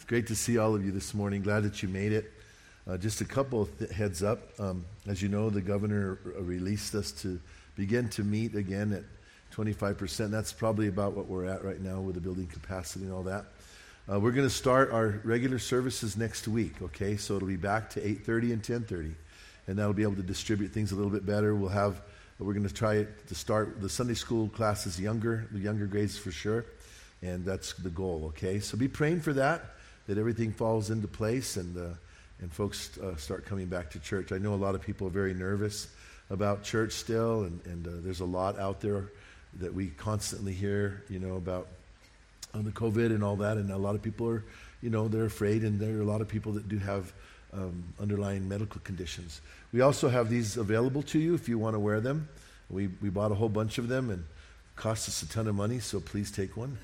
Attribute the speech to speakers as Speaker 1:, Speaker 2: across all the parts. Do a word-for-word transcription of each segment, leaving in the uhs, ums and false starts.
Speaker 1: It's great to see all of you this morning. Glad that you made it. Uh, just a couple of th- heads up. Um, as you know, the governor r- released us to begin to meet again at twenty-five percent. That's probably about what we're at right now with the building capacity and all that. Uh, we're going to start our regular services next week, okay? So it'll be back to eight thirty and ten thirty, and that'll be able to distribute things a little bit better. We'll have, we're going to try to start the Sunday school classes younger, the younger grades for sure, and that's the goal, okay? So be praying for that, that everything falls into place and uh, and folks uh, start coming back to church. I know a lot of people are very nervous about church still, and, and uh, there's a lot out there that we constantly hear, you know, about on the COVID and all that, and a lot of people are, you know, they're afraid, and there are a lot of people that do have um, underlying medical conditions. We also have these available to you if you want to wear them. We we bought a whole bunch of them, and it cost us a ton of money, so please take one.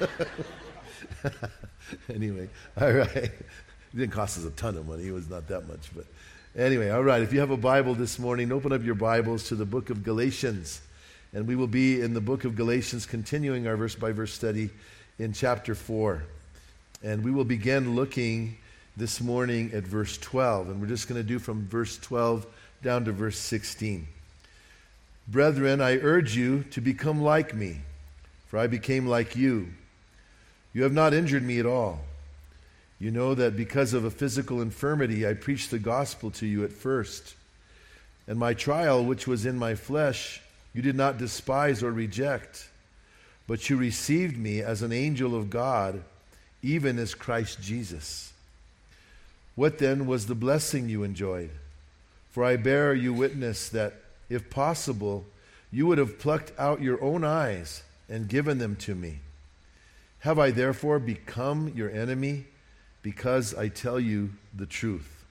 Speaker 1: Anyway, all right. It didn't cost us a ton of money. It was not that much. But anyway, all right. If you have a Bible this morning, open up your Bibles to the book of Galatians. And we will be in the book of Galatians, continuing our verse-by-verse study in chapter four. And we will begin looking this morning at verse twelve. And we're just going to do from verse twelve down to verse sixteen. Brethren, I urge you to become like me, for I became like you. You have not injured me at all. You know that because of a physical infirmity, I preached the gospel to you at first. And my trial, which was in my flesh, you did not despise or reject, but you received me as an angel of God, even as Christ Jesus. What then was the blessing you enjoyed? For I bear you witness that, if possible, you would have plucked out your own eyes and given them to me. Have I therefore become your enemy because I tell you the truth?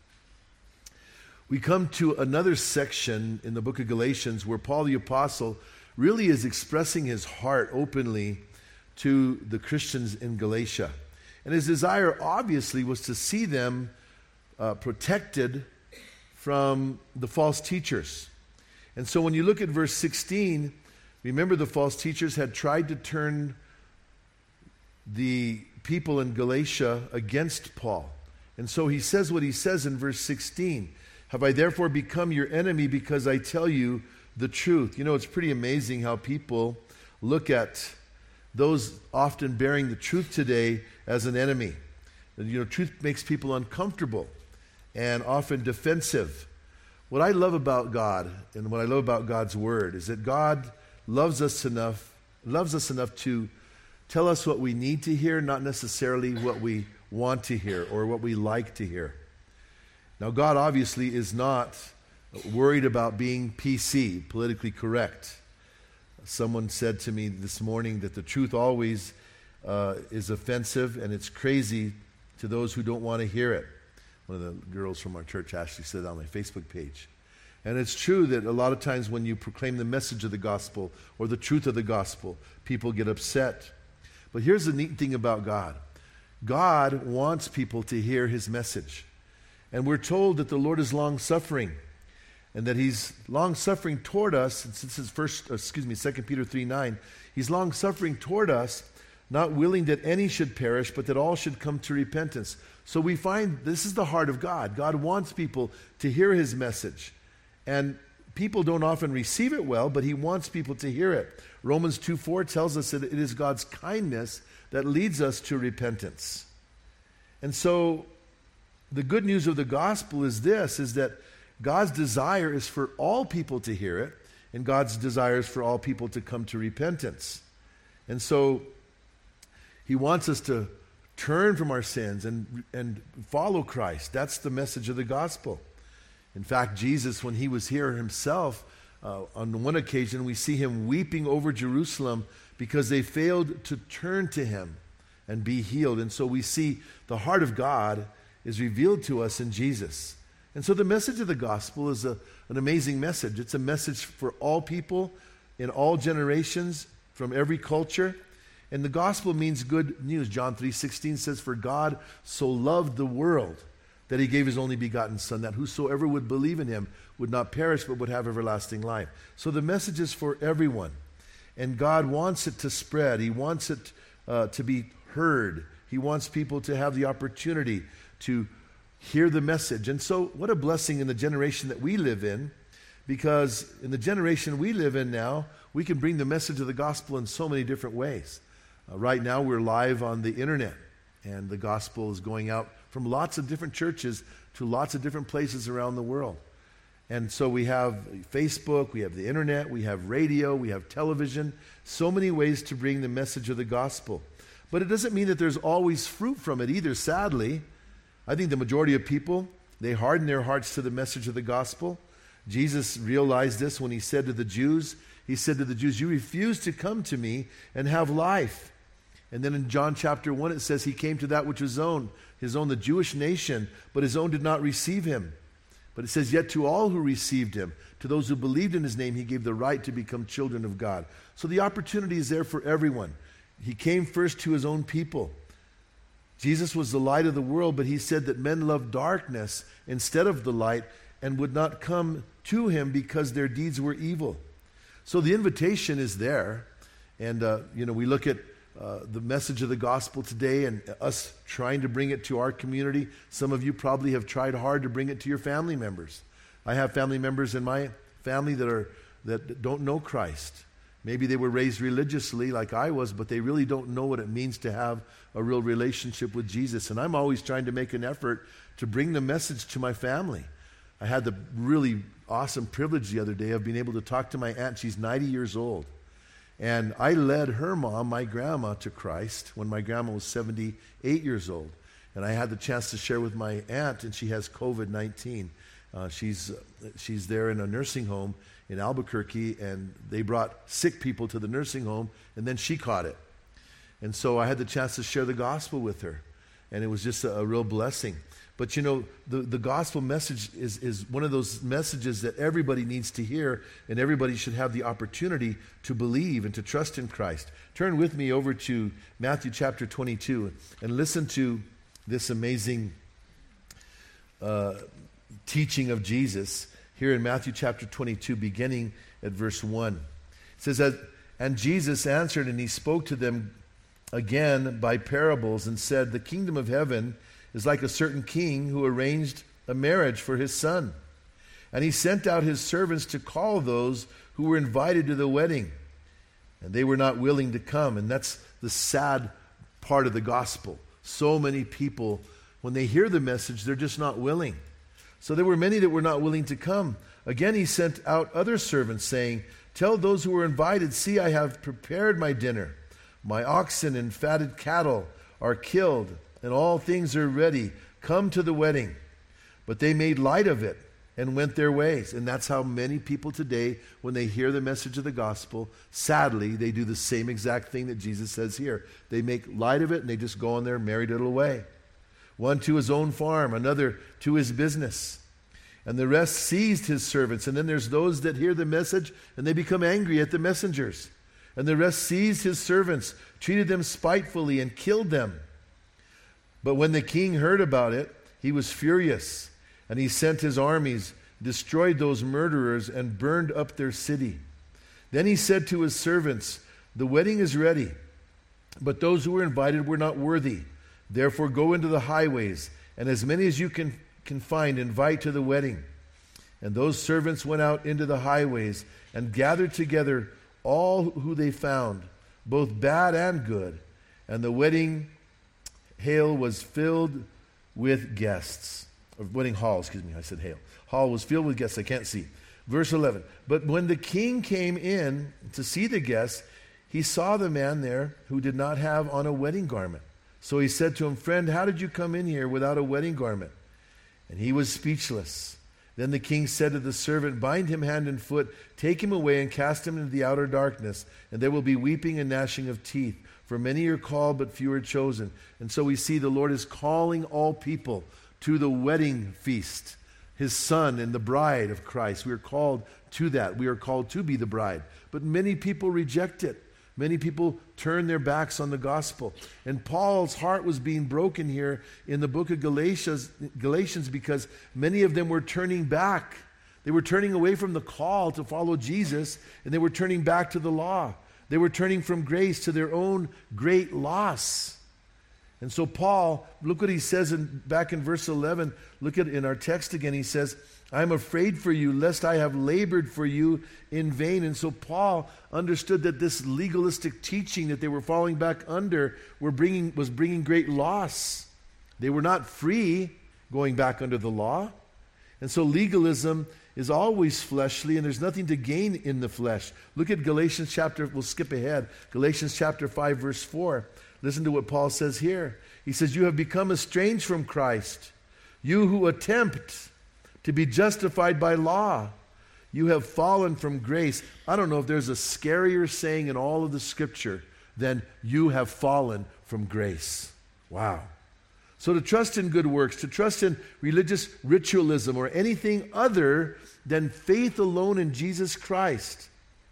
Speaker 1: We come to another section in the book of Galatians where Paul the Apostle really is expressing his heart openly to the Christians in Galatia. And his desire, obviously, was to see them uh, protected from the false teachers. And so when you look at verse sixteen, remember the false teachers had tried to turn the people in Galatia against Paul. And so he says what he says in verse sixteen. Have I therefore become your enemy because I tell you the truth? You know, it's pretty amazing how people look at those often bearing the truth today as an enemy. You know, truth makes people uncomfortable and often defensive. What I love about God and what I love about God's word is that God loves us enough, loves us enough to tell us what we need to hear, not necessarily what we want to hear or what we like to hear. Now, God obviously is not worried about being P C, politically correct. Someone said to me this morning that the truth always uh, is offensive and it's crazy to those who don't want to hear it. One of the girls from our church actually said that on my Facebook page. And it's true that a lot of times when you proclaim the message of the gospel or the truth of the gospel, people get upset. But here's the neat thing about God. God wants people to hear his message. And we're told that the Lord is long-suffering and that he's long-suffering toward us. And since his first, excuse me, Second Peter three nine, he's long-suffering toward us, not willing that any should perish, but that all should come to repentance. So we find this is the heart of God. God wants people to hear his message. And people don't often receive it well, but he wants people to hear it. Romans two four tells us that it is God's kindness that leads us to repentance. And so the good news of the gospel is this, is that God's desire is for all people to hear it, and God's desire is for all people to come to repentance. And so he wants us to turn from our sins and, and follow Christ. That's the message of the gospel. In fact, Jesus, when he was here himself, uh, on one occasion we see him weeping over Jerusalem because they failed to turn to him and be healed. And so we see the heart of God is revealed to us in Jesus. And so the message of the gospel is a, an amazing message. It's a message for all people in all generations, from every culture. And the gospel means good news. John three sixteen says, for God so loved the world that he gave his only begotten Son, that whosoever would believe in him would not perish but would have everlasting life. So the message is for everyone. And God wants it to spread. He wants it uh, to be heard. He wants people to have the opportunity to hear the message. And so what a blessing in the generation that we live in, because in the generation we live in now, we can bring the message of the gospel in so many different ways. Uh, right now we're live on the internet, and the gospel is going out from lots of different churches to lots of different places around the world. And so we have Facebook, we have the internet, we have radio, we have television, so many ways to bring the message of the gospel. But it doesn't mean that there's always fruit from it either, sadly. I think the majority of people, they harden their hearts to the message of the gospel. Jesus realized this when he said to the Jews, he said to the Jews, you refuse to come to me and have life. And then in John chapter one, it says he came to that which was his own, his own, the Jewish nation, but his own did not receive him. But it says, yet to all who received him, to those who believed in his name, he gave the right to become children of God. So the opportunity is there for everyone. He came first to his own people. Jesus was the light of the world, but he said that men loved darkness instead of the light and would not come to him because their deeds were evil. So the invitation is there. And, uh, you know, we look at uh, the message of the gospel today and us trying to bring it to our community. Some of you probably have tried hard to bring it to your family members. I have family members in my family that are that don't know Christ. Maybe they were raised religiously like I was, but they really don't know what it means to have a real relationship with Jesus. And I'm always trying to make an effort to bring the message to my family. I had the really awesome privilege the other day of being able to talk to my aunt. She's ninety years old. And I led her mom, my grandma, to Christ when my grandma was seventy-eight years old. And I had the chance to share with my aunt, and she has covid nineteen. Uh, she's, uh, she's there in a nursing home in Albuquerque, and they brought sick people to the nursing home, and then she caught it. And so I had the chance to share the gospel with her, and it was just a, a real blessing. But you know, the, the gospel message is, is one of those messages that everybody needs to hear, and everybody should have the opportunity to believe and to trust in Christ. Turn with me over to Matthew chapter twenty-two and listen to this amazing uh, teaching of Jesus here in Matthew chapter twenty-two, beginning at verse one. It says that, and Jesus answered, and he spoke to them again by parables, and said, the kingdom of heaven is like a certain king who arranged a marriage for his son. And he sent out his servants to call those who were invited to the wedding. And they were not willing to come. And that's the sad part of the gospel. So many people, when they hear the message, they're just not willing. So there were many that were not willing to come. Again, he sent out other servants, saying, tell those who were invited, see, I have prepared my dinner. My oxen and fatted cattle are killed, and all things are ready. Come to the wedding. But they made light of it and went their ways. And that's how many people today, when they hear the message of the gospel, sadly, they do the same exact thing that Jesus says here. They make light of it, and they just go on their merry little way. One to his own farm, another to his business. And the rest seized his servants. And then there's those that hear the message, and they become angry at the messengers. And the rest seized his servants, treated them spitefully, and killed them. But when the king heard about it, he was furious, and he sent his armies, destroyed those murderers, and burned up their city. Then he said to his servants, the wedding is ready, but those who were invited were not worthy. Therefore go into the highways, and as many as you can, can find, invite to the wedding. And those servants went out into the highways and gathered together all who they found, both bad and good. And the wedding hall was filled with guests. Or wedding hall, excuse me, I said hall. Hall was filled with guests, I can't see. Verse eleven, but when the king came in to see the guests, he saw the man there who did not have on a wedding garment. So he said to him, friend, how did you come in here without a wedding garment? And he was speechless. Then the king said to the servant, bind him hand and foot, take him away and cast him into the outer darkness, and there will be weeping and gnashing of teeth. For many are called, but few are chosen. And so we see the Lord is calling all people to the wedding feast, his son and the bride of Christ. We are called to that. We are called to be the bride. But many people reject it. Many people turn their backs on the gospel. And Paul's heart was being broken here in the book of Galatians, Galatians because many of them were turning back. They were turning away from the call to follow Jesus, and they were turning back to the law. They were turning from grace to their own great loss. And so Paul, look what he says in, back in verse eleven. Look at in our text again. He says, I'm afraid for you, lest I have labored for you in vain. And so Paul understood that this legalistic teaching that they were falling back under were bringing, was bringing great loss. They were not free going back under the law. And so legalism is always fleshly, and there's nothing to gain in the flesh. Look at Galatians chapter, we'll skip ahead. Galatians chapter five, verse four. Listen to what Paul says here. He says, you have become estranged from Christ, you who attempt to be justified by law. You have fallen from grace. I don't know if there's a scarier saying in all of the Scripture than you have fallen from grace. Wow. So to trust in good works, to trust in religious ritualism or anything other than faith alone in Jesus Christ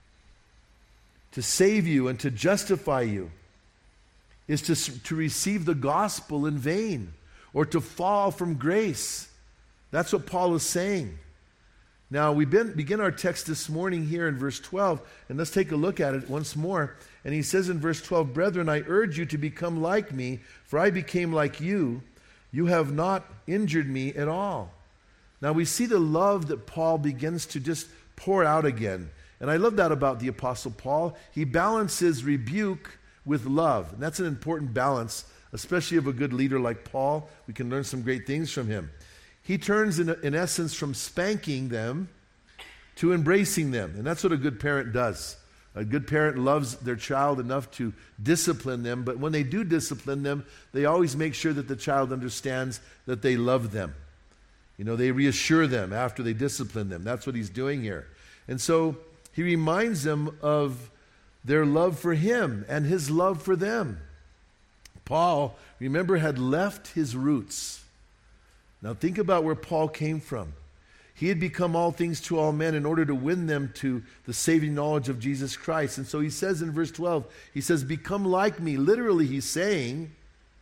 Speaker 1: to save you and to justify you is to, to receive the gospel in vain or to fall from grace. That's what Paul is saying. Now, we been, begin our text this morning here in verse twelve, and let's take a look at it once more. And he says in verse twelve, brethren, I urge you to become like me, for I became like you. You have not injured me at all. Now, we see the love that Paul begins to just pour out again. And I love that about the Apostle Paul. He balances rebuke with love. And that's an important balance, especially of a good leader like Paul. We can learn some great things from him. He turns, in, in essence, from spanking them to embracing them. And that's what a good parent does. A good parent loves their child enough to discipline them, but when they do discipline them, they always make sure that the child understands that they love them. You know, they reassure them after they discipline them. That's what he's doing here. And so he reminds them of their love for him and his love for them. Paul, remember, had left his roots. Now think about where Paul came from. He had become all things to all men in order to win them to the saving knowledge of Jesus Christ. And so he says in verse twelve, he says, become like me. Literally, he's saying,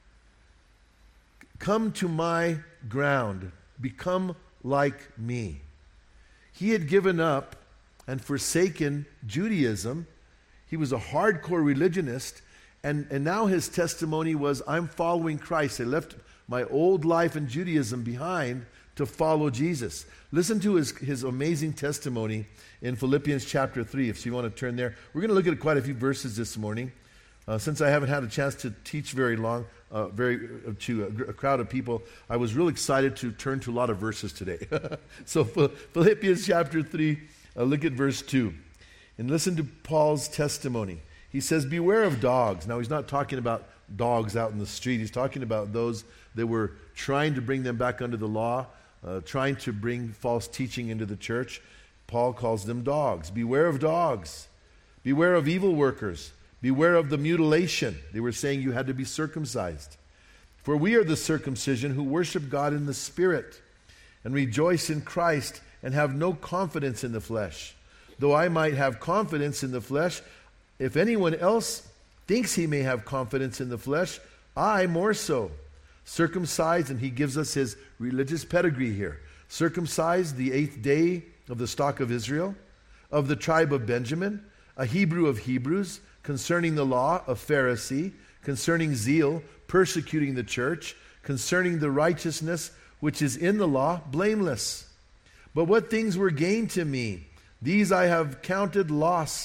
Speaker 1: come to my ground. Become like me. He had given up and forsaken Judaism. He was a hardcore religionist. And, and now his testimony was, I'm following Christ. I left my old life in Judaism behind to follow Jesus. Listen to his, his amazing testimony in Philippians chapter three, if you want to turn there. We're going to look at quite a few verses this morning. Uh, since I haven't had a chance to teach very long, uh, very uh, to a, a crowd of people, I was real excited to turn to a lot of verses today. So Philippians chapter three, uh, look at verse two. And listen to Paul's testimony. He says, beware of dogs. Now he's not talking about dogs out in the street. He's talking about those that were trying to bring them back under the law, Uh, trying to bring false teaching into the church. Paul calls them dogs. Beware of dogs. Beware of evil workers. Beware of the mutilation. They were saying you had to be circumcised. For we are the circumcision who worship God in the Spirit and rejoice in Christ and have no confidence in the flesh. Though I might have confidence in the flesh, if anyone else thinks he may have confidence in the flesh, I more so. Circumcised, and he gives us his religious pedigree here. Circumcised the eighth day of the stock of Israel, of the tribe of Benjamin, a Hebrew of Hebrews, concerning the law, a Pharisee, concerning zeal, persecuting the church, concerning the righteousness which is in the law, blameless. But what things were gained to me, these I have counted loss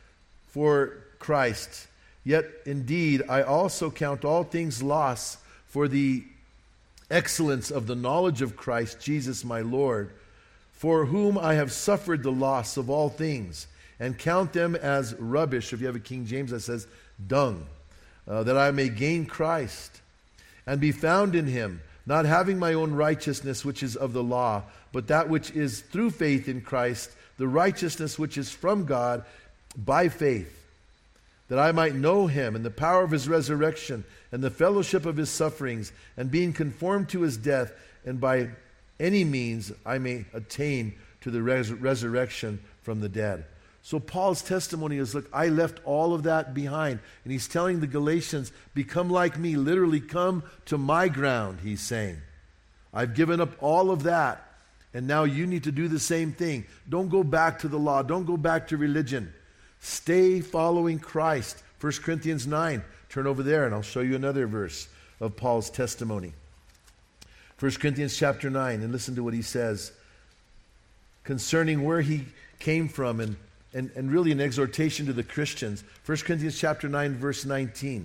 Speaker 1: for Christ. Yet indeed I also count all things loss for the excellence of the knowledge of Christ Jesus my Lord, for whom I have suffered the loss of all things, and count them as rubbish. If you have a King James that says dung, uh, that I may gain Christ, and be found in him, not having my own righteousness which is of the law, but that which is through faith in Christ, the righteousness which is from God by faith, that I might know him and the power of his resurrection and the fellowship of his sufferings, and being conformed to his death, and by any means I may attain to the res- resurrection from the dead. So Paul's testimony is, look, I left all of that behind. And he's telling the Galatians, become like me. Literally, come to my ground, he's saying. I've given up all of that, and now you need to do the same thing. Don't go back to the law. Don't go back to religion. Stay following Christ. First Corinthians nine. Turn over there and I'll show you another verse. of Paul's testimony. First Corinthians chapter nine, and listen to what he says concerning where he came from, and, and, and really an exhortation to the Christians. First Corinthians chapter nine, verse nineteen.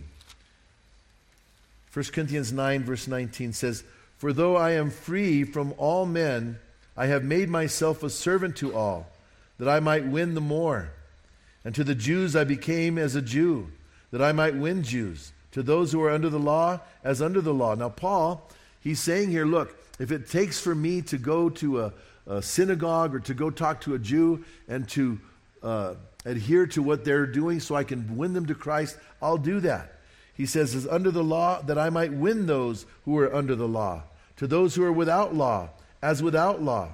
Speaker 1: First Corinthians nine, verse nineteen says, "For though I am free from all men, I have made myself a servant to all, that I might win the more. And to the Jews I became as a Jew, that I might win Jews. To those who are under the law, as under the law." Now Paul, he's saying here, look, if it takes for me to go to a, a synagogue or to go talk to a Jew and to uh, adhere to what they're doing so I can win them to Christ, I'll do that. He says, as under the law, that I might win those who are under the law. To those who are without law, as without law.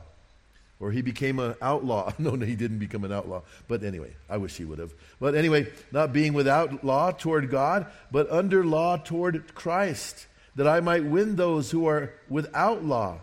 Speaker 1: Or he became an outlaw. No, no, he didn't become an outlaw. But anyway, I wish he would have. But anyway, not being without law toward God, but under law toward Christ, that I might win those who are without law.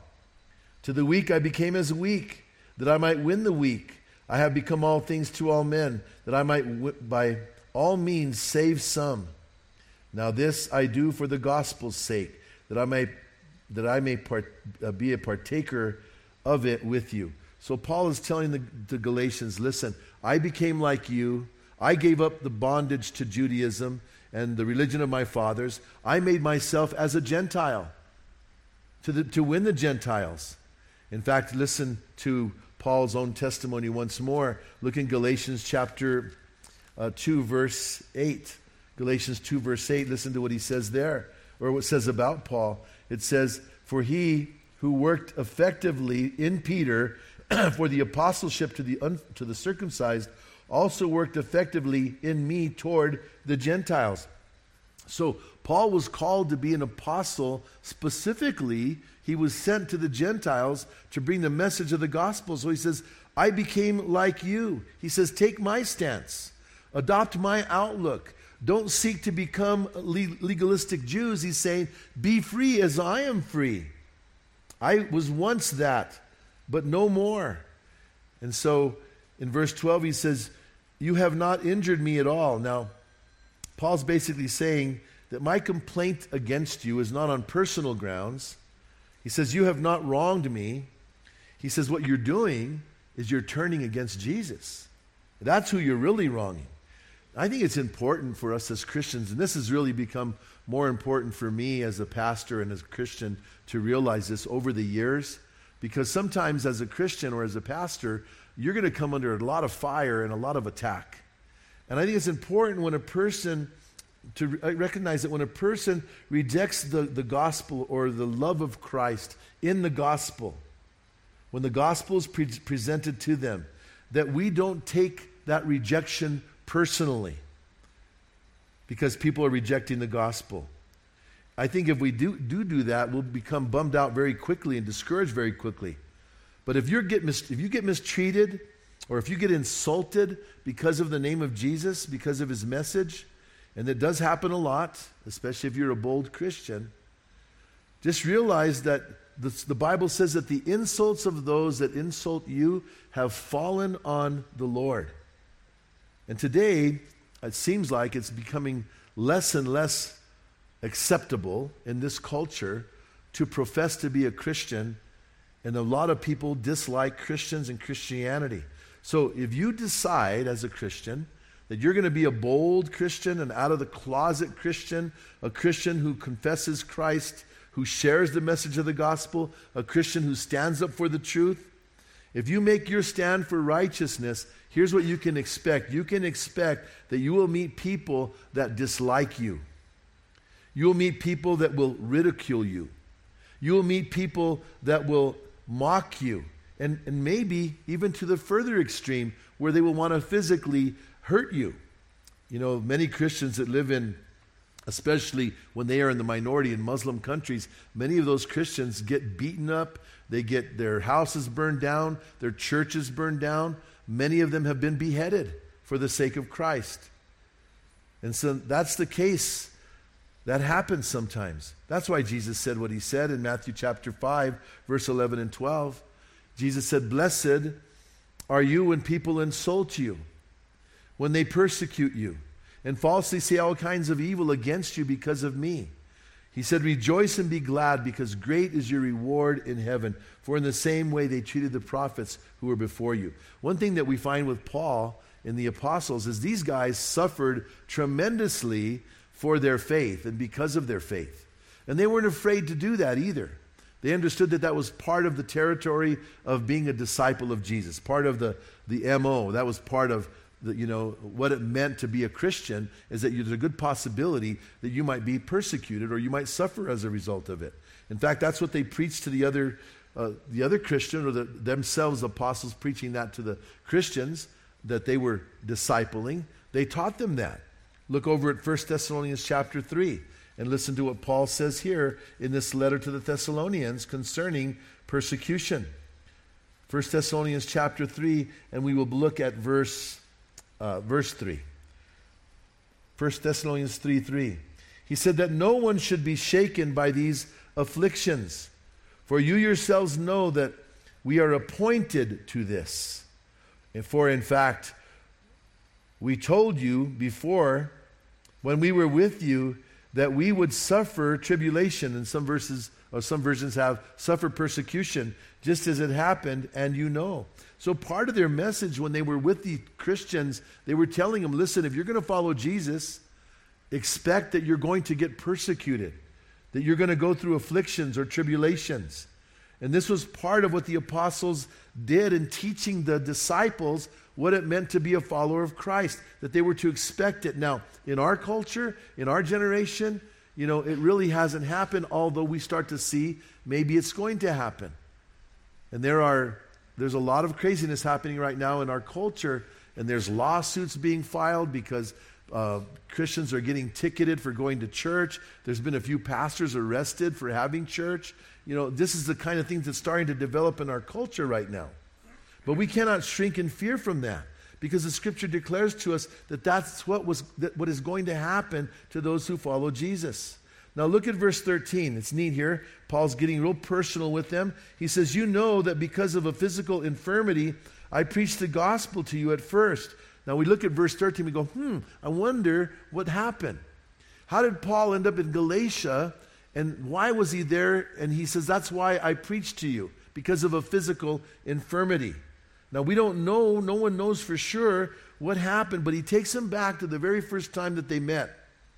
Speaker 1: To the weak I became as weak, that I might win the weak. I have become all things to all men, that I might w- by all means save some. Now this I do for the gospel's sake, that I may that I may part, uh, be a partaker of it with you. So Paul is telling the, the Galatians, listen, I became like you. I gave up the bondage to Judaism and the religion of my fathers. I made myself as a Gentile to, the, to win the Gentiles. In fact, listen to Paul's own testimony once more. Look in Galatians chapter uh, two, verse eight. Galatians two, verse eight, listen to what he says there, or what it says about Paul. It says, "For he who worked effectively in Peter for the apostleship to the un- to the circumcised also worked effectively in me toward the Gentiles." So Paul was called to be an apostle. Specifically, he was sent to the Gentiles to bring the message of the gospel. So he says, I became like you. He says, take my stance. Adopt my outlook. Don't seek to become legalistic Jews. He's saying, be free as I am free. I was once that, but no more. And so in verse twelve he says, you have not injured me at all. Now, Paul's basically saying that my complaint against you is not on personal grounds. He says, you have not wronged me. He says, what you're doing is you're turning against Jesus. That's who you're really wronging. I think it's important for us as Christians, and this has really become more important for me as a pastor and as a Christian to realize this over the years, because sometimes as a Christian or as a pastor, you're going to come under a lot of fire and a lot of attack. And I think it's important when a person, to recognize that when a person rejects the, the gospel or the love of Christ in the gospel, when the gospel is pre- presented to them, that we don't take that rejection personally because people are rejecting the gospel. I think if we do, do do that, we'll become bummed out very quickly and discouraged very quickly. But if, you're get mis- if you get mistreated or if you get insulted because of the name of Jesus, because of his message, and it does happen a lot, especially if you're a bold Christian, just realize that the, the Bible says that the insults of those that insult you have fallen on the Lord. And today, it seems like it's becoming less and less acceptable in this culture to profess to be a Christian, and a lot of people dislike Christians and Christianity. So if you decide as a Christian that you're going to be a bold Christian, an out-of-the-closet Christian, a Christian who confesses Christ, who shares the message of the gospel, a Christian who stands up for the truth, if you make your stand for righteousness, here's what you can expect. You can expect that you will meet people that dislike you. You will meet people that will ridicule you. You will meet people that will mock you. And, and maybe even to the further extreme where they will want to physically hurt you. You know, many Christians that live in, especially when they are in the minority in Muslim countries, many of those Christians get beaten up. They get their houses burned down, their churches burned down. Many of them have been beheaded for the sake of Christ. And so that's the case. That happens sometimes. That's why Jesus said what he said in Matthew chapter five, verse eleven and twelve. Jesus said, blessed are you when people insult you, when they persecute you, and falsely say all kinds of evil against you because of me. He said, rejoice and be glad, because great is your reward in heaven. For in the same way they treated the prophets who were before you. One thing that we find with Paul and the apostles is these guys suffered tremendously for their faith and because of their faith. And they weren't afraid to do that either. They understood that that was part of the territory of being a disciple of Jesus, part of the, the M O. That was part of the, you know, what it meant to be a Christian, is that there's a good possibility that you might be persecuted or you might suffer as a result of it. In fact, that's what they preached to the other uh, the other Christian, or the, themselves, apostles, preaching that to the Christians that they were discipling. They taught them that. Look over at First Thessalonians chapter three and listen to what Paul says here in this letter to the Thessalonians concerning persecution. First Thessalonians chapter three, and we will look at verse uh, verse three. First Thessalonians three three. He said that no one should be shaken by these afflictions, for you yourselves know that we are appointed to this. And for in fact, we told you before, when we were with you, that we would suffer tribulation. And some verses, or some versions have suffer persecution, just as it happened, and you know. So part of their message when they were with the Christians, they were telling them, listen, if you're going to follow Jesus, expect that you're going to get persecuted, that you're going to go through afflictions or tribulations. And this was part of what the apostles did in teaching the disciples what it meant to be a follower of Christ, that they were to expect it. Now, in our culture, in our generation, you know, it really hasn't happened, although we start to see maybe it's going to happen. And there are, there's a lot of craziness happening right now in our culture, and there's lawsuits being filed because uh, Christians are getting ticketed for going to church. There's been a few pastors arrested for having church. You know, this is the kind of thing that's starting to develop in our culture right now. But we cannot shrink in fear from that, because the Scripture declares to us that that's what was that what is going to happen to those who follow Jesus. Now look at verse thirteen. It's neat here. Paul's getting real personal with them. He says, you know that because of a physical infirmity, I preached the gospel to you at first. Now we look at verse thirteen, we go, hmm, I wonder what happened. How did Paul end up in Galatia, and why was he there? And he says, that's why I preached to you, because of a physical infirmity. Now, we don't know, no one knows for sure what happened, but he takes them back to the very first time that they met.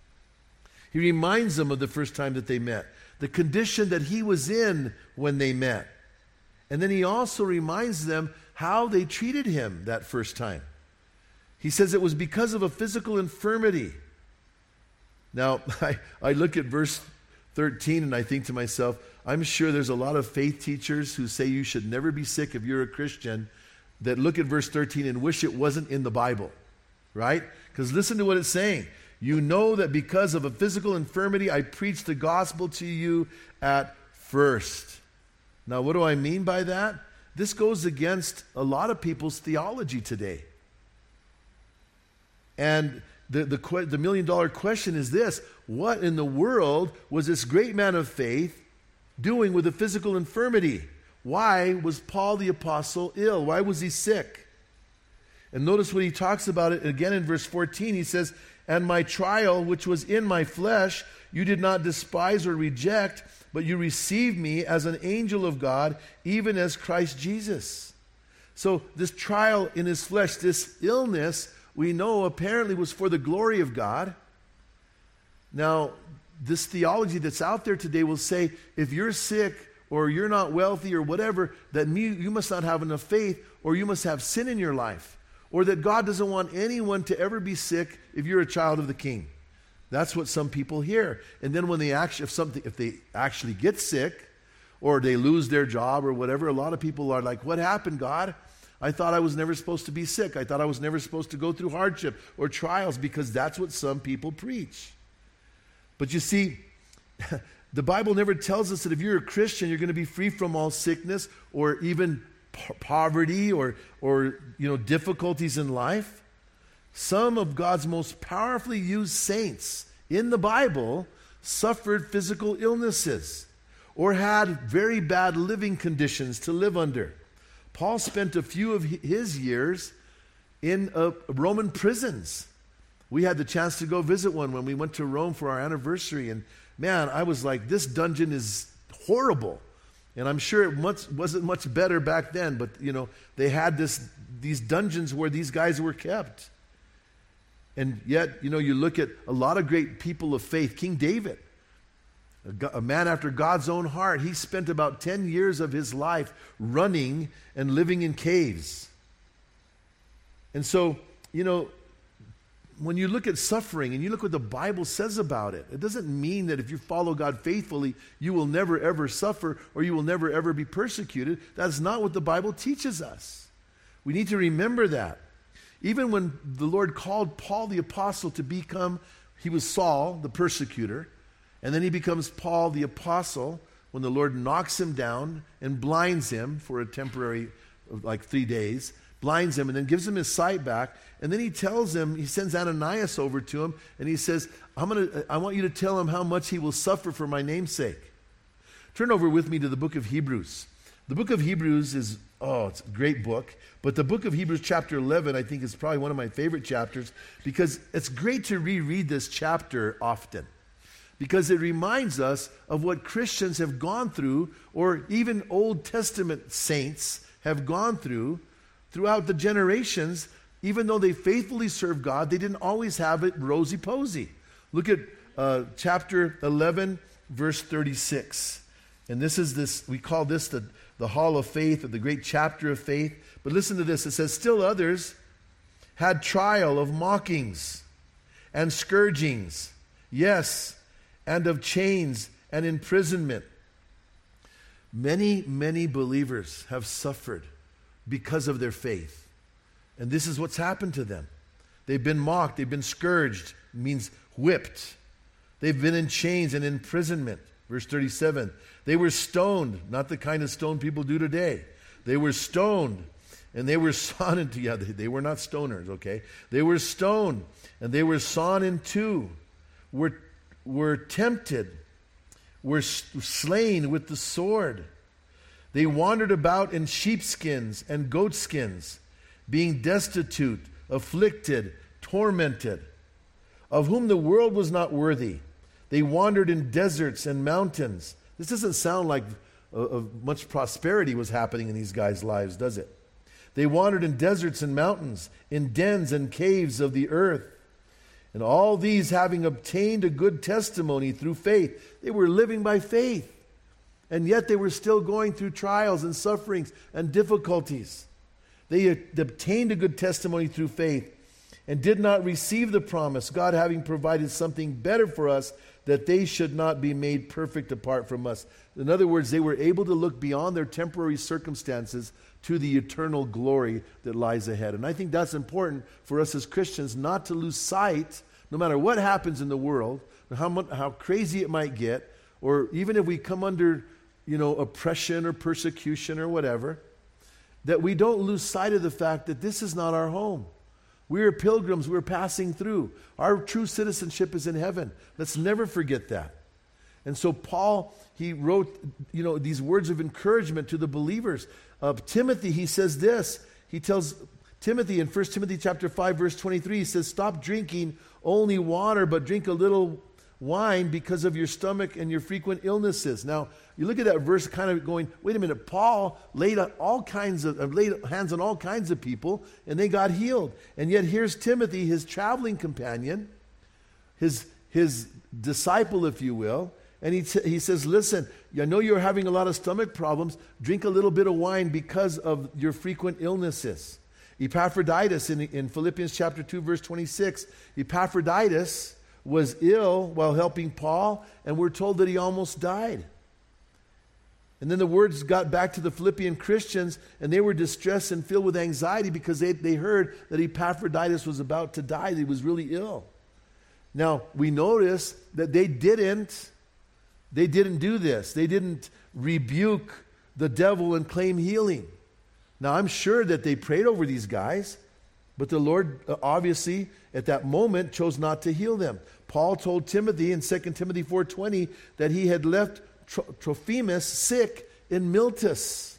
Speaker 1: He reminds them of the first time that they met, the condition that he was in when they met. And then he also reminds them how they treated him that first time. He says it was because of a physical infirmity. Now, I, I look at verse thirteen and I think to myself, I'm sure there's a lot of faith teachers who say you should never be sick if you're a Christian, that look at verse thirteen and wish it wasn't in the Bible, right? Because listen to what it's saying. You know that because of a physical infirmity, I preached the gospel to you at first. Now, what do I mean by that? This goes against a lot of people's theology today. And the, the, the million dollar question is this: what in the world was this great man of faith doing with a physical infirmity? Why was Paul the apostle ill? Why was he sick? And notice what he talks about it again in verse fourteen. He says, and my trial, which was in my flesh, you did not despise or reject, but you received me as an angel of God, even as Christ Jesus. So this trial in his flesh, this illness, we know apparently was for the glory of God. Now, this theology that's out there today will say, if you're sick, or you're not wealthy or whatever, that me, you must not have enough faith, or you must have sin in your life, or that God doesn't want anyone to ever be sick if you're a child of the King. That's what some people hear. And then when they actually, if something, if they actually get sick, or they lose their job or whatever, a lot of people are like, what happened, God? I thought I was never supposed to be sick. I thought I was never supposed to go through hardship or trials, because that's what some people preach. But you see, the Bible never tells us that if you're a Christian, you're going to be free from all sickness or even po- poverty or, or you know, difficulties in life. Some of God's most powerfully used saints in the Bible suffered physical illnesses or had very bad living conditions to live under. Paul spent a few of his years in uh, Roman prisons. We had the chance to go visit one when we went to Rome for our anniversary, and man, I was like, this dungeon is horrible. And I'm sure it much, wasn't much better back then, but, you know, they had this these dungeons where these guys were kept. And yet, you know, you look at a lot of great people of faith. King David, a, a man after God's own heart, he spent about ten years of his life running and living in caves. And so, you know, when you look at suffering and you look what the Bible says about it, it doesn't mean that if you follow God faithfully, you will never ever suffer or you will never ever be persecuted. That's not what the Bible teaches us. We need to remember that. Even when the Lord called Paul the apostle to become, he was Saul, the persecutor, and then he becomes Paul the apostle when the Lord knocks him down and blinds him for a temporary, like three days, blinds him and then gives him his sight back. And then he tells him, he sends Ananias over to him and he says, I'm gonna, I want you to tell him how much he will suffer for my name's sake. Turn over with me to the book of Hebrews. The book of Hebrews is, oh, it's a great book. But the book of Hebrews chapter eleven, I think, is probably one of my favorite chapters because it's great to reread this chapter often. Because it reminds us of what Christians have gone through, or even Old Testament saints have gone through throughout the generations. Even though they faithfully served God, they didn't always have it rosy-posy. Look at uh, chapter eleven, verse thirty-six. And this is this, we call this the, the hall of faith, or the great chapter of faith. But listen to this. It says, still others had trial of mockings and scourgings, yes, and of chains and imprisonment. Many, many believers have suffered because of their faith. And this is what's happened to them. They've been mocked. They've been scourged. It means whipped. They've been in chains and imprisonment. Verse thirty-seven. They were stoned. Not the kind of stone people do today. They were stoned. And they were sawn into, yeah, they, they were not stoners, okay? They were stoned. And they were sawn in two. Were, were tempted. Were slain with the sword. They wandered about in sheepskins and goatskins, being destitute, afflicted, tormented, of whom the world was not worthy. They wandered in deserts and mountains. This doesn't sound like uh, uh, much prosperity was happening in these guys' lives, does it? They wandered in deserts and mountains, in dens and caves of the earth. And all these, having obtained a good testimony through faith, they were living by faith. And yet they were still going through trials and sufferings and difficulties. They obtained a good testimony through faith and did not receive the promise, God having provided something better for us, that they should not be made perfect apart from us. In other words, they were able to look beyond their temporary circumstances to the eternal glory that lies ahead. And I think that's important for us as Christians, not to lose sight, no matter what happens in the world, how much, how crazy it might get, or even if we come under, you know, oppression or persecution or whatever, that we don't lose sight of the fact that this is not our home. We are pilgrims. We're passing through. Our true citizenship is in heaven. Let's never forget that. And so Paul, he wrote, you know, these words of encouragement to the believers. Of Timothy, he says this. He tells Timothy in First Timothy chapter five, verse twenty-three, he says, stop drinking only water, but drink a little wine because of your stomach and your frequent illnesses. Now, you look at that verse kind of going, wait a minute, Paul laid on all kinds of, laid hands on all kinds of people, and they got healed. And yet here's Timothy, his traveling companion, his, his disciple, if you will, and he, t- he says, listen, I know you're having a lot of stomach problems. Drink a little bit of wine because of your frequent illnesses. Epaphroditus, in, in Philippians chapter two, verse twenty-six, Epaphroditus was ill while helping Paul, and we're told that he almost died. And then the words got back to the Philippian Christians, and they were distressed and filled with anxiety because they, they heard that Epaphroditus was about to die, that he was really ill. Now, we notice that they didn't, they didn't do this. They didn't rebuke the devil and claim healing. Now, I'm sure that they prayed over these guys, but the Lord uh, obviously at that moment chose not to heal them. Paul told Timothy in Second Timothy four twenty that he had left Tro- Trophimus sick in Miletus.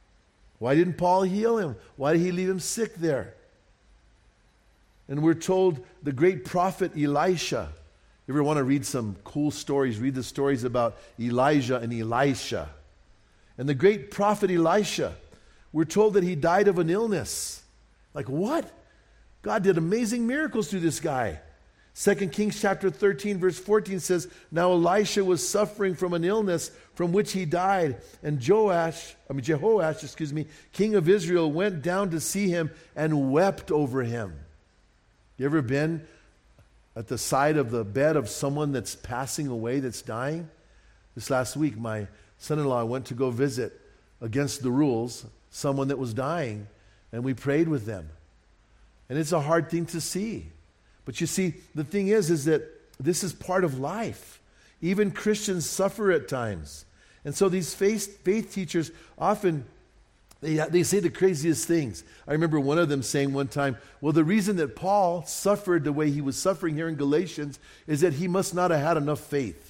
Speaker 1: Why didn't Paul heal him? Why did he leave him sick there? And we're told the great prophet Elisha, You ever want to read some cool stories? Read the stories about Elijah and Elisha. And the great prophet Elisha, we're told that he died of an illness. Like what? God did amazing miracles through this guy. Second Kings chapter thirteen verse fourteen says, now Elisha was suffering from an illness from which he died. And Joash, I mean Jehoash, excuse me, king of Israel, went down to see him and wept over him. You ever been at the side of the bed of someone that's passing away, that's dying? This last week, my son-in-law went to go visit, against the rules, someone that was dying, and we prayed with them. And it's a hard thing to see. But you see, the thing is, is that this is part of life. Even Christians suffer at times. And so these faith, faith teachers often, they, they say the craziest things. I remember one of them saying one time, well, the reason that Paul suffered the way he was suffering here in Galatians is that he must not have had enough faith.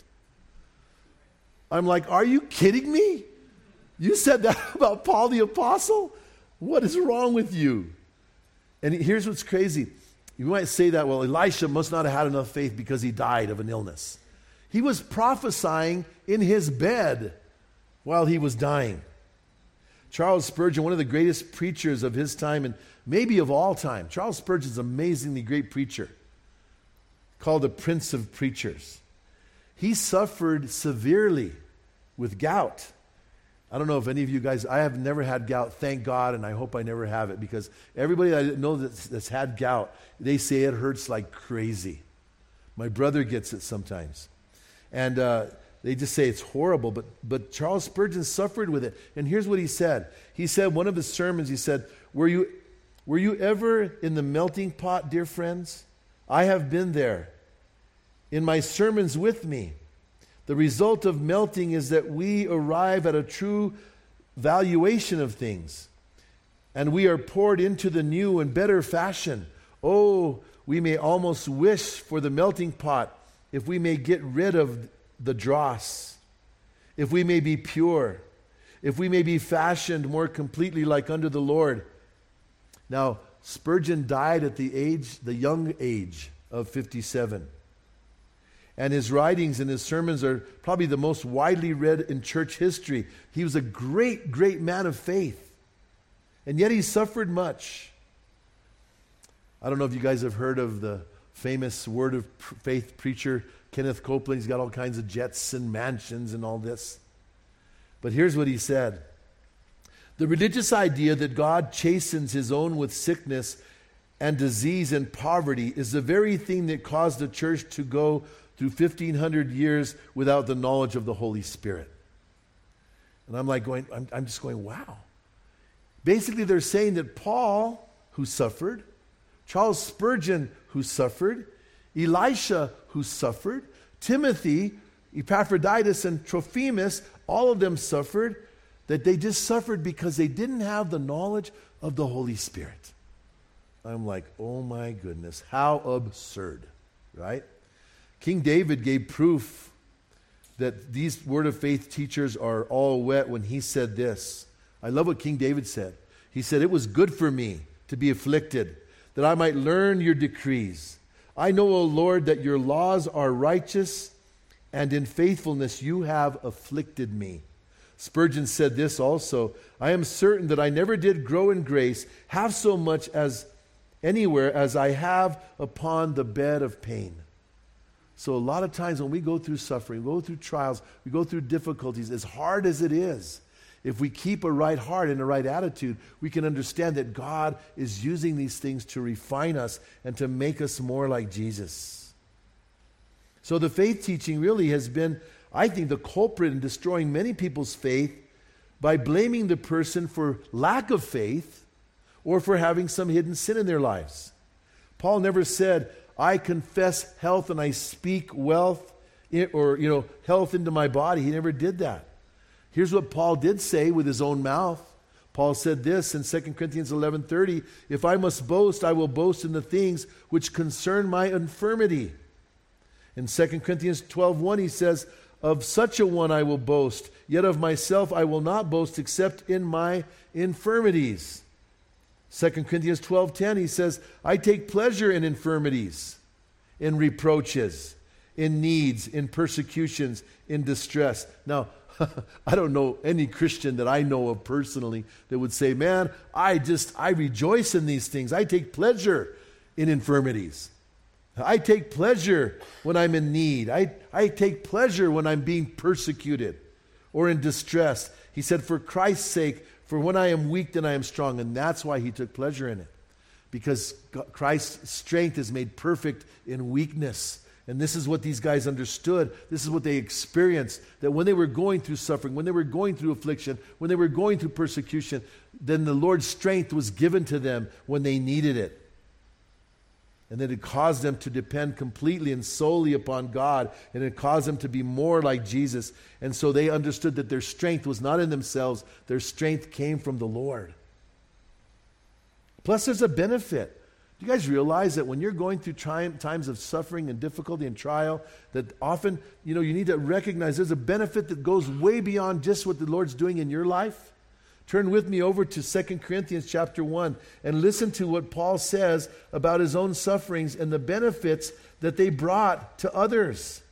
Speaker 1: I'm like, are you kidding me? You said that about Paul the Apostle? What is wrong with you? And here's what's crazy. You might say that, well, Elisha must not have had enough faith because he died of an illness. He was prophesying in his bed while he was dying. Charles Spurgeon, one of the greatest preachers of his time and maybe of all time. Charles Spurgeon is an amazingly great preacher, called the Prince of Preachers. He suffered severely with gout. I don't know if any of you guys, I have never had gout, thank God, and I hope I never have it, because everybody I know that's, that's had gout, they say it hurts like crazy. My brother gets it sometimes. And uh, they just say it's horrible, but, but Charles Spurgeon suffered with it. And here's what he said. He said, one of his sermons, he said, were you, were you ever in the melting pot, dear friends? I have been there. In my sermons with me, the result of melting is that we arrive at a true valuation of things, and we are poured into the new and better fashion. Oh, we may almost wish for the melting pot if we may get rid of the dross, if we may be pure, if we may be fashioned more completely like unto the Lord. Now, Spurgeon died at the age, the young age of fifty-seven. And his writings and his sermons are probably the most widely read in church history. He was a great, great man of faith. And yet he suffered much. I don't know if you guys have heard of the famous Word of Faith preacher, Kenneth Copeland. He's got all kinds of jets and mansions and all this. But here's what he said. The religious idea that God chastens his own with sickness and disease and poverty is the very thing that caused the church to go through fifteen hundred years without the knowledge of the Holy Spirit. And I'm like going, I'm, I'm just going, wow. Basically, they're saying that Paul, who suffered, Charles Spurgeon, who suffered, Elisha, who suffered, Timothy, Epaphroditus, and Trophimus, all of them suffered, that they just suffered because they didn't have the knowledge of the Holy Spirit. I'm like, oh my goodness, how absurd, right? King David gave proof that these Word of Faith teachers are all wet when he said this. I love what King David said. He said, it was good for me to be afflicted, that I might learn your decrees. I know, O Lord, that your laws are righteous, and in faithfulness you have afflicted me. Spurgeon said this also, I am certain that I never did grow in grace, half so much as anywhere as I have upon the bed of pain. So a lot of times when we go through suffering, we go through trials, we go through difficulties, as hard as it is, if we keep a right heart and a right attitude, we can understand that God is using these things to refine us and to make us more like Jesus. So the faith teaching really has been, I think, the culprit in destroying many people's faith by blaming the person for lack of faith or for having some hidden sin in their lives. Paul never said, I confess health and I speak wealth or, you know, health into my body. He never did that. Here's what Paul did say with his own mouth. Paul said this in Second Corinthians eleven thirty, if I must boast, I will boast in the things which concern my infirmity. In Second Corinthians twelve one, he says, of such a one I will boast, yet of myself I will not boast except in my infirmities. Second Corinthians twelve ten, he says, I take pleasure in infirmities, in reproaches, in needs, in persecutions, in distress. Now, I don't know any Christian that I know of personally that would say, man, I just, I rejoice in these things. I take pleasure in infirmities. I take pleasure when I'm in need. I, I take pleasure when I'm being persecuted or in distress. He said, for Christ's sake, for when I am weak, then I am strong. And that's why he took pleasure in it. Because Christ's strength is made perfect in weakness. And this is what these guys understood. This is what they experienced. That when they were going through suffering, when they were going through affliction, when they were going through persecution, then the Lord's strength was given to them when they needed it. And then it caused them to depend completely and solely upon God. And it caused them to be more like Jesus. And so they understood that their strength was not in themselves. Their strength came from the Lord. Plus there's a benefit. Do you guys realize that when you're going through tri- times of suffering and difficulty and trial, that often, you know, you need to recognize there's a benefit that goes way beyond just what the Lord's doing in your life? Turn with me over to Second Corinthians chapter one and listen to what Paul says about his own sufferings and the benefits that they brought to others.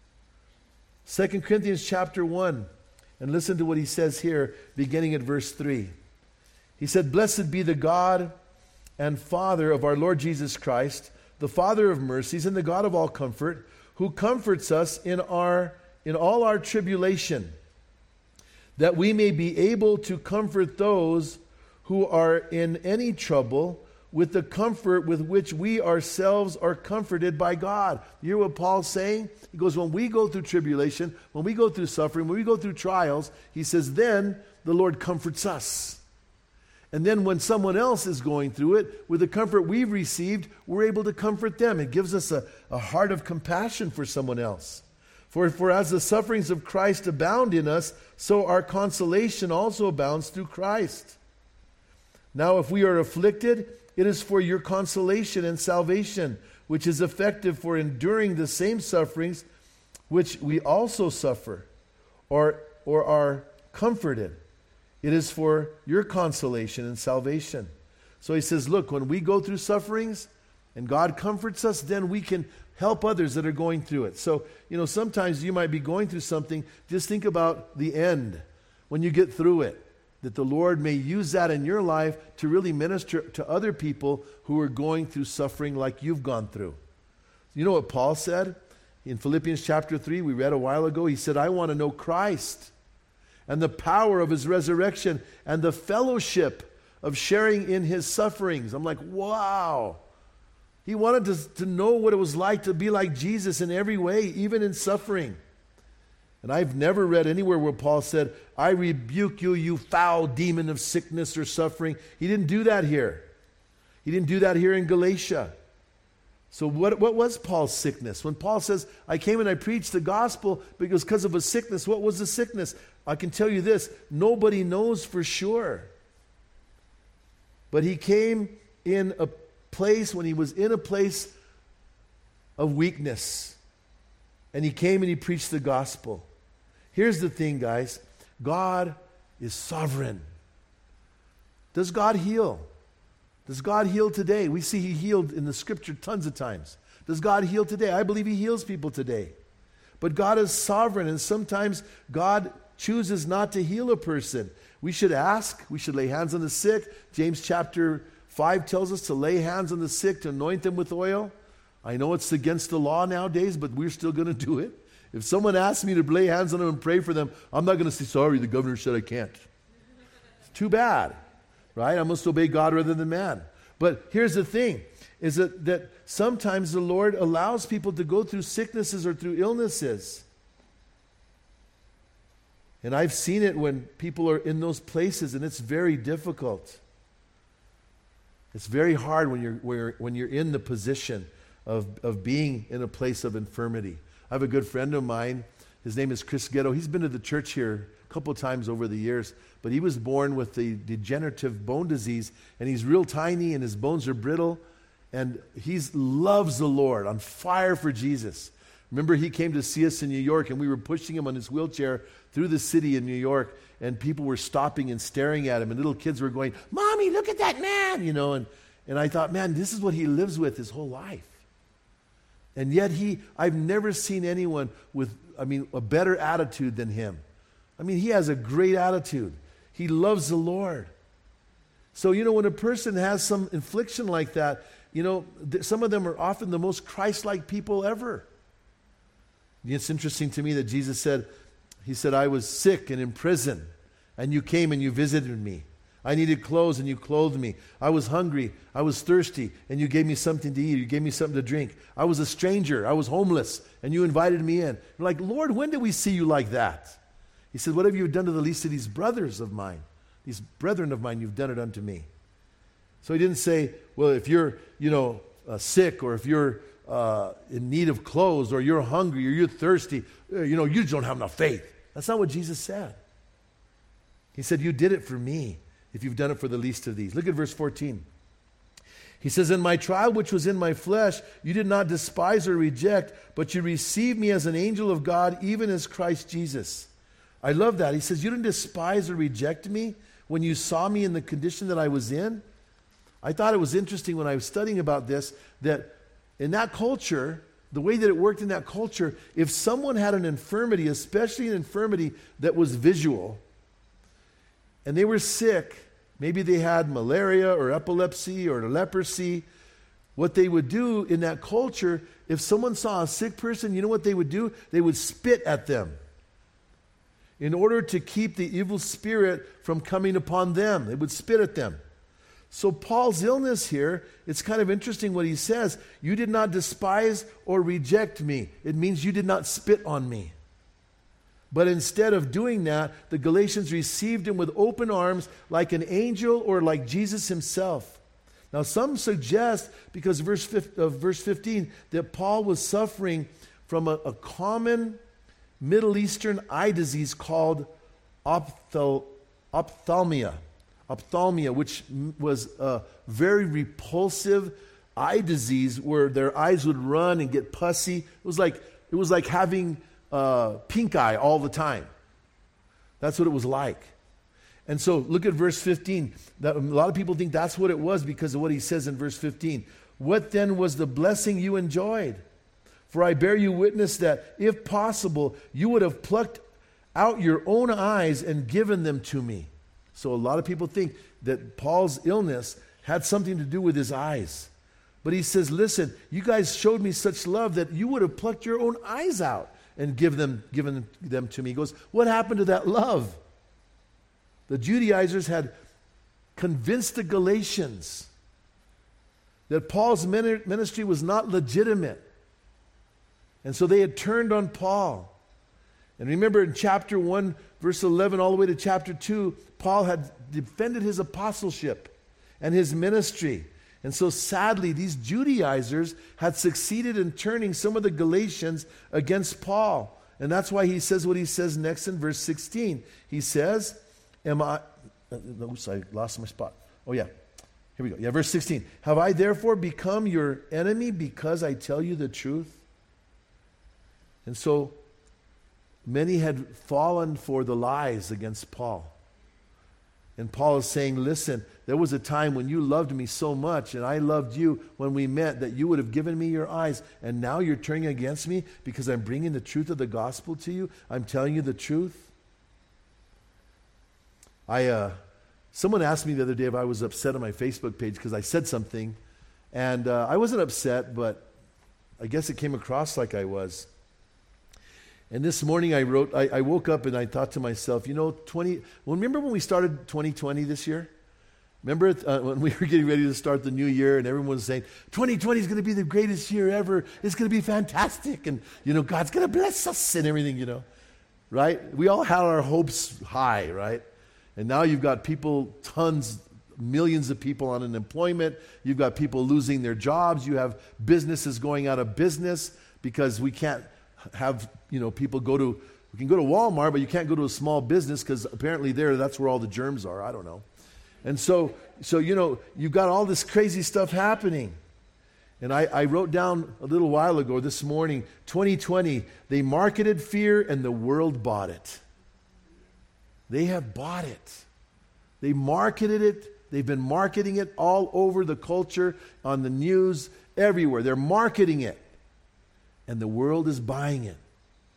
Speaker 1: Second Corinthians chapter one, and listen to what he says here, beginning at verse three. He said, "Blessed be the God and Father of our Lord Jesus Christ, the Father of mercies and the God of all comfort, who comforts us in our in all our tribulation, that we may be able to comfort those who are in any trouble with the comfort with which we ourselves are comforted by God." You hear what Paul's saying? He goes, when we go through tribulation, when we go through suffering, when we go through trials, he says, then the Lord comforts us. And then when someone else is going through it, with the comfort we've received, we're able to comfort them. It gives us a, a heart of compassion for someone else. For, for as the sufferings of Christ abound in us, so our consolation also abounds through Christ. Now if we are afflicted, it is for your consolation and salvation, which is effective for enduring the same sufferings which we also suffer, or, or are comforted. It is for your consolation and salvation. So he says, look, when we go through sufferings and God comforts us, then we can help others that are going through it. So, you know, sometimes you might be going through something. Just think about the end when you get through it, that the Lord may use that in your life to really minister to other people who are going through suffering like you've gone through. You know what Paul said in Philippians chapter three, we read a while ago? He said, I want to know Christ and the power of his resurrection and the fellowship of sharing in his sufferings. I'm like, wow. He wanted to, to know what it was like to be like Jesus in every way, even in suffering. And I've never read anywhere where Paul said, I rebuke you, you foul demon of sickness or suffering. He didn't do that here. He didn't do that here in Galatia. So what, what was Paul's sickness? When Paul says, I came and I preached the gospel because because of a sickness, what was the sickness? I can tell you this, nobody knows for sure. But he came in a place, when he was in a place of weakness, and he came and he preached the gospel. Here's the thing, guys. God is sovereign. Does God heal? Does God heal today? We see he healed in the scripture tons of times. Does God heal today? I believe he heals people today. But God is sovereign, and sometimes God chooses not to heal a person. We should ask. We should lay hands on the sick. James chapter five tells us to lay hands on the sick, to anoint them with oil. I know it's against the law nowadays, but we're still going to do it. If someone asks me to lay hands on them and pray for them, I'm not going to say, sorry, the governor said I can't. It's too bad, right? I must obey God rather than man. But here's the thing, is that, that sometimes the Lord allows people to go through sicknesses or through illnesses. And I've seen it when people are in those places, and it's very difficult. It's very hard when you're, where, when you're in the position of, of being in a place of infirmity. I have a good friend of mine. His name is Chris Ghetto. He's been to the church here a couple of times over the years, but he was born with the degenerative bone disease, and he's real tiny, and his bones are brittle, and he loves the Lord, on fire for Jesus. Remember, he came to see us in New York, and we were pushing him on his wheelchair through the city in New York, and people were stopping and staring at him, and little kids were going, Mommy, look at that man, you know, and, and I thought, man, this is what he lives with his whole life. And yet he, I've never seen anyone with, I mean, a better attitude than him. I mean, he has a great attitude. He loves the Lord. So, you know, when a person has some affliction like that, you know, th- some of them are often the most Christ-like people ever. It's interesting to me that Jesus said, he said, I was sick and in prison, and you came and you visited me. I needed clothes and you clothed me. I was hungry. I was thirsty and you gave me something to eat. You gave me something to drink. I was a stranger. I was homeless and you invited me in. You're like, Lord, when did we see you like that? He said, what have you done to the least of these brothers of mine? These brethren of mine, you've done it unto me. So he didn't say, well, if you're, you know, uh, sick or if you're uh, in need of clothes or you're hungry or you're thirsty, uh, you know, you just don't have enough faith. That's not what Jesus said. He said, you did it for me. If you've done it for the least of these. Look at verse fourteen. He says, in my trial which was in my flesh, you did not despise or reject, but you received me as an angel of God, even as Christ Jesus. I love that. He says, you didn't despise or reject me when you saw me in the condition that I was in. I thought it was interesting when I was studying about this, that in that culture, the way that it worked in that culture, if someone had an infirmity, especially an infirmity that was visual, and they were sick, maybe they had malaria or epilepsy or leprosy, what they would do in that culture, if someone saw a sick person, you know what they would do? They would spit at them in order to keep the evil spirit from coming upon them. They would spit at them. So Paul's illness here, it's kind of interesting what he says. You did not despise or reject me. It means you did not spit on me. But instead of doing that, the Galatians received him with open arms like an angel or like Jesus himself. Now some suggest, because of verse, of verse fifteen, that Paul was suffering from a, a common Middle Eastern eye disease called opthal, ophthalmia. Ophthalmia, which was a very repulsive eye disease where their eyes would run and get pussy. It was like, it was like having Uh, pink eye all the time. That's what it was like. And so look at verse fifteen. That, a lot of people think that's what it was because of what he says in verse fifteen. What then was the blessing you enjoyed? For I bear you witness that, if possible, you would have plucked out your own eyes and given them to me. So a lot of people think that Paul's illness had something to do with his eyes. But he says, listen, you guys showed me such love that you would have plucked your own eyes out and give them, given them to me. He goes, what happened to that love? The Judaizers had convinced the Galatians that Paul's ministry was not legitimate. And so they had turned on Paul. And remember in chapter one, verse eleven, all the way to chapter two, Paul had defended his apostleship and his ministry. And so sadly, these Judaizers had succeeded in turning some of the Galatians against Paul. And that's why he says what he says next in verse sixteen. He says, am I, oops, I lost my spot. Oh yeah, here we go. Yeah, verse sixteen. Have I therefore become your enemy because I tell you the truth? And so many had fallen for the lies against Paul. And Paul is saying, listen, there was a time when you loved me so much and I loved you when we met that you would have given me your eyes, and now you're turning against me because I'm bringing the truth of the gospel to you. I'm telling you the truth. I uh, someone asked me the other day if I was upset on my Facebook page because I said something, and uh, I wasn't upset, but I guess it came across like I was. And this morning I wrote, I, I woke up and I thought to myself, you know, twenty. Well, remember when we started twenty twenty this year? Remember uh, when we were getting ready to start the new year and everyone was saying, twenty twenty is going to be the greatest year ever. It's going to be fantastic. And, you know, God's going to bless us and everything, you know. Right? We all had our hopes high, right? And now you've got people, tons, millions of people on unemployment. You've got people losing their jobs. You have businesses going out of business because we can't have, you know, people go to, we can go to Walmart, but you can't go to a small business because apparently there, that's where all the germs are. I don't know. And so, so you know, you've got all this crazy stuff happening. And I, I wrote down a little while ago this morning, twenty twenty, they marketed fear and the world bought it. They have bought it. They marketed it. They've been marketing it all over the culture, on the news, everywhere. They're marketing it. And the world is buying it.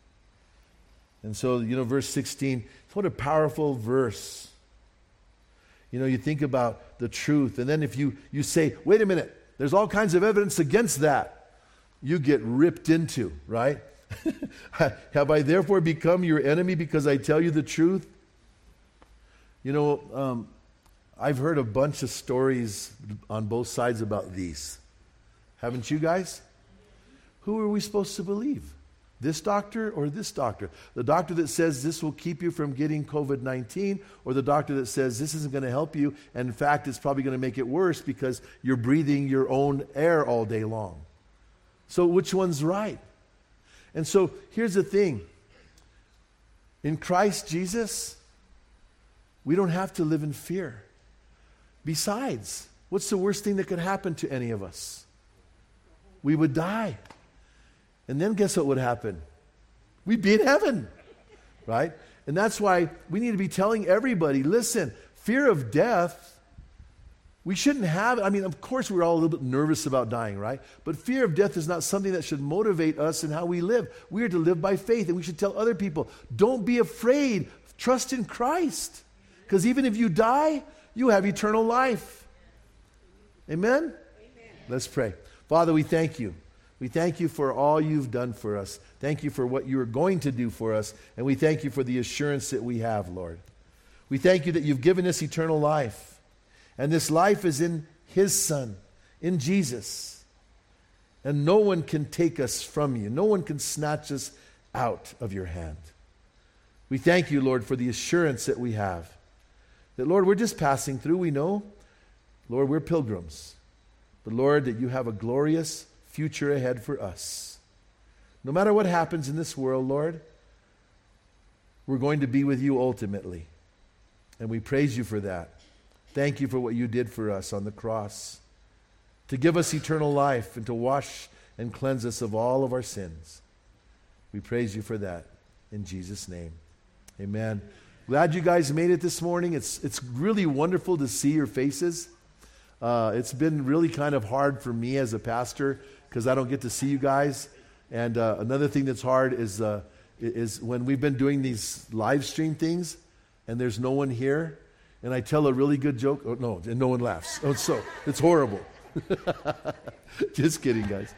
Speaker 1: And so, you know, verse sixteen, what a powerful verse. You know, you think about the truth, and then if you, you say, wait a minute, there's all kinds of evidence against that, you get ripped into, right? Have I therefore become your enemy because I tell you the truth? You know, um, I've heard a bunch of stories on both sides about these. Haven't you guys? Who are we supposed to believe? This doctor or this doctor? The doctor that says this will keep you from getting covid nineteen, or the doctor that says this isn't going to help you, and in fact it's probably going to make it worse because you're breathing your own air all day long. So which one's right? And so here's the thing. In Christ Jesus, we don't have to live in fear. Besides, what's the worst thing that could happen to any of us? We would die. And then guess what would happen? We'd be in heaven, right? And that's why we need to be telling everybody, listen, fear of death, we shouldn't have, I mean, of course we're all a little bit nervous about dying, right? But fear of death is not something that should motivate us in how we live. We are to live by faith, and we should tell other people, don't be afraid, trust in Christ. Because even if you die, you have eternal life. Amen? Amen? Let's pray. Father, we thank you. We thank you for all you've done for us. Thank you for what you are going to do for us. And we thank you for the assurance that we have, Lord. We thank you that you've given us eternal life. And this life is in his Son, in Jesus. And no one can take us from you. No one can snatch us out of your hand. We thank you, Lord, for the assurance that we have. That, Lord, we're just passing through, we know. Lord, we're pilgrims. But, Lord, that you have a glorious future ahead for us. No matter what happens in this world, Lord, we're going to be with you ultimately. And we praise you for that. Thank you for what you did for us on the cross, to give us eternal life and to wash and cleanse us of all of our sins. We praise you for that in Jesus' name. Amen. Glad you guys made it this morning. It's, it's really wonderful to see your faces. Uh, it's been really kind of hard for me as a pastor because I don't get to see you guys. And uh, another thing that's hard is uh, is when we've been doing these live stream things and there's no one here, and I tell a really good joke. Oh, no, and no one laughs. Oh, it's so it's horrible. Just kidding, guys.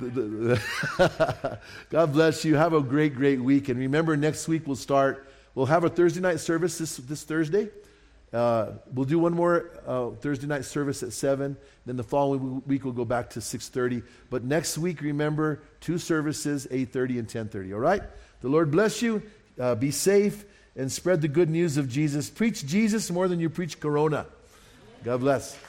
Speaker 1: God bless you. Have a great, great week. And remember, next week we'll start. We'll have a Thursday night service this this Thursday. Uh, we'll do one more uh, Thursday night service at seven. Then the following week we'll go back to six thirty. But next week, remember, two services, eight thirty and ten thirty. All right? The Lord bless you. Uh, be safe and spread the good news of Jesus. Preach Jesus more than you preach Corona. God bless.